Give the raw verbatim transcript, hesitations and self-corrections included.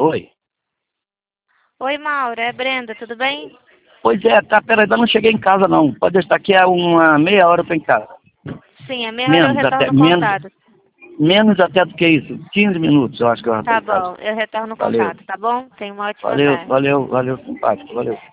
Oi. Oi, Mauro, é Brenda, tudo bem? Pois é, tá, peraí, ainda não cheguei em casa não. Pode estar aqui a uma meia hora para em casa. Sim, é meia hora eu Menos até, retorno o menos, contato. menos até do que isso. quinze minutos eu acho que eu já tô Tá em casa. bom, eu retorno o Valeu. contato, tá bom? Tenha uma ótima Valeu, tarde. valeu, valeu, simpático, valeu.